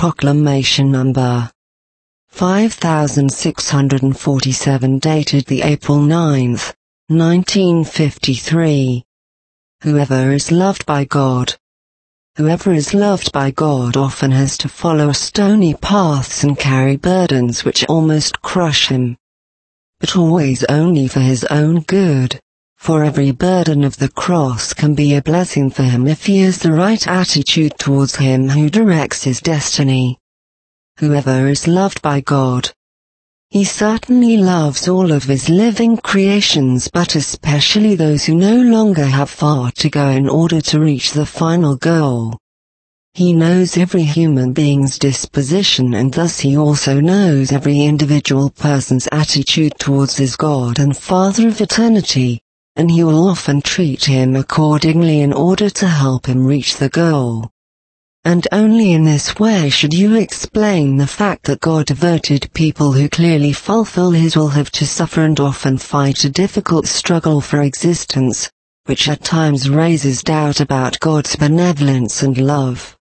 Proclamation Number 5647 dated the April 9th, 1953. Whoever is loved by God. Whoever is loved by God often has to follow stony paths and carry burdens which almost crush him. But always only for his own good, for every burden of the cross can be a blessing for him if he has the right attitude towards him who directs his destiny. Whoever is loved by God. He certainly loves all of his living creations, but especially those who no longer have far to go in order to reach the final goal. He knows every human being's disposition, and thus he also knows every individual person's attitude towards his God and Father of eternity, and he will often treat him accordingly in order to help him reach the goal. And only in this way should you explain the fact that God devoted people who clearly fulfill his will have to suffer and often fight a difficult struggle for existence, which at times raises doubt about God's benevolence and love.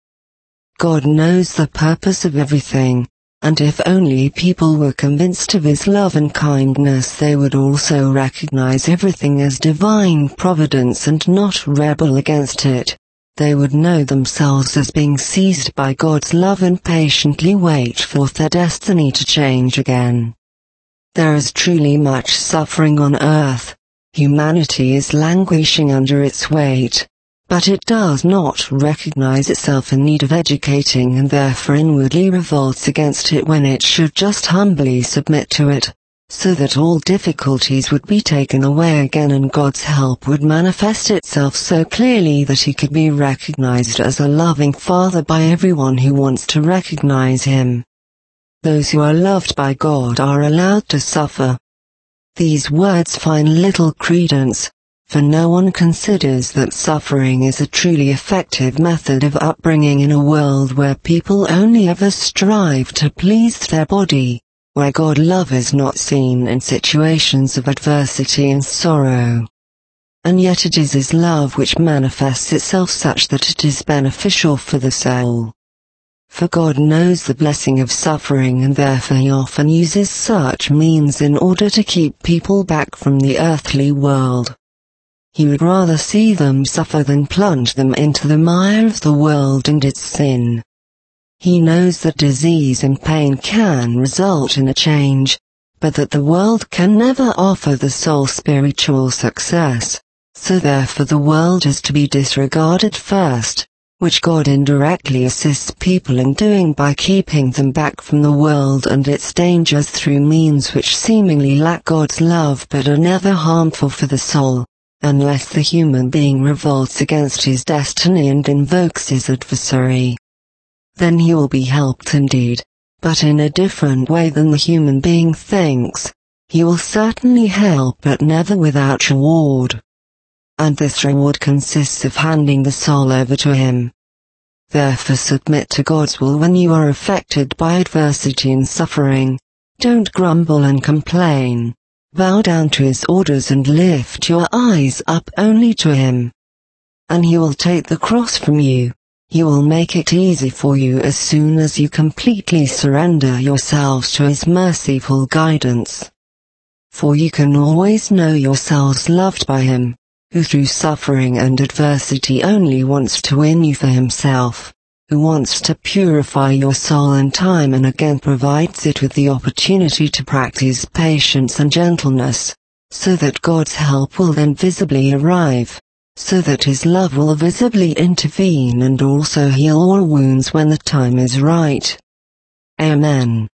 God knows the purpose of everything, and if only people were convinced of his love and kindness, they would also recognize everything as divine providence and not rebel against it. They would know themselves as being seized by God's love and patiently wait for their destiny to change again. There is truly much suffering on earth. Humanity is languishing under its weight, but it does not recognize itself in need of educating and therefore inwardly revolts against it when it should just humbly submit to it, so that all difficulties would be taken away again and God's help would manifest itself so clearly that he could be recognized as a loving Father by everyone who wants to recognize him. Those who are loved by God are allowed to suffer. These words find little credence, for no one considers that suffering is a truly effective method of upbringing in a world where people only ever strive to please their body, where God love is not seen in situations of adversity and sorrow. And yet it is his love which manifests itself such that it is beneficial for the soul. For God knows the blessing of suffering, and therefore he often uses such means in order to keep people back from the earthly world. He would rather see them suffer than plunge them into the mire of the world and its sin. He knows that disease and pain can result in a change, but that the world can never offer the soul spiritual success, so therefore the world is to be disregarded first, which God indirectly assists people in doing by keeping them back from the world and its dangers through means which seemingly lack God's love but are never harmful for the soul, unless the human being revolts against his destiny and invokes his adversary. Then he will be helped indeed, but in a different way than the human being thinks. He will certainly help, but never without reward. And this reward consists of handing the soul over to him. Therefore submit to God's will when you are affected by adversity and suffering. Don't grumble and complain. Bow down to his orders and lift your eyes up only to him. And he will take the cross from you. He will make it easy for you as soon as you completely surrender yourselves to his merciful guidance. For you can always know yourselves loved by him, who through suffering and adversity only wants to win you for himself, who wants to purify your soul and time and again provides it with the opportunity to practice patience and gentleness, so that God's help will then visibly arrive, so that his love will visibly intervene and also heal all wounds when the time is right. Amen.